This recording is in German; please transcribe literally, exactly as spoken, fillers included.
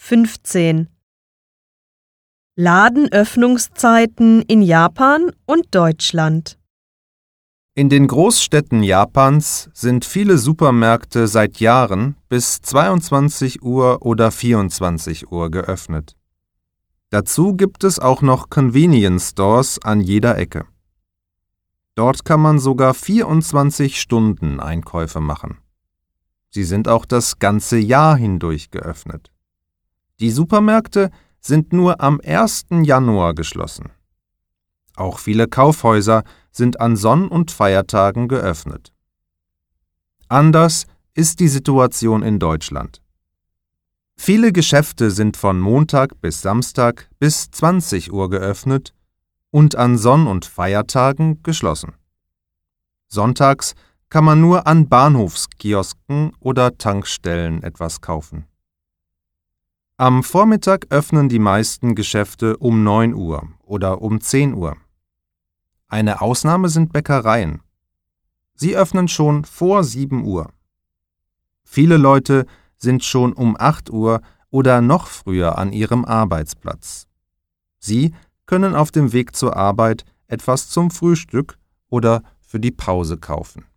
fünfzehn. Ladenöffnungszeiten in Japan und Deutschland. In den Großstädten Japans sind viele Supermärkte seit Jahren bis zweiundzwanzig Uhr oder vierundzwanzig Uhr geöffnet. Dazu gibt es auch noch Convenience Stores an jeder Ecke. Dort kann man sogar vierundzwanzig Stunden Einkäufe machen. Sie sind auch das ganze Jahr hindurch geöffnet. Die Supermärkte sind nur am ersten Januar geschlossen. Auch viele Kaufhäuser sind an Sonn- und Feiertagen geöffnet. Anders ist die Situation in Deutschland. Viele Geschäfte sind von Montag bis Samstag bis zwanzig Uhr geöffnet und an Sonn- und Feiertagen geschlossen. Sonntags kann man nur an Bahnhofskiosken oder Tankstellen etwas kaufen. Am Vormittag öffnen die meisten Geschäfte um neun Uhr oder um zehn Uhr. Eine Ausnahme sind Bäckereien. Sie öffnen schon vor sieben Uhr. Viele Leute sind schon um acht Uhr oder noch früher an ihrem Arbeitsplatz. Sie können auf dem Weg zur Arbeit etwas zum Frühstück oder für die Pause kaufen.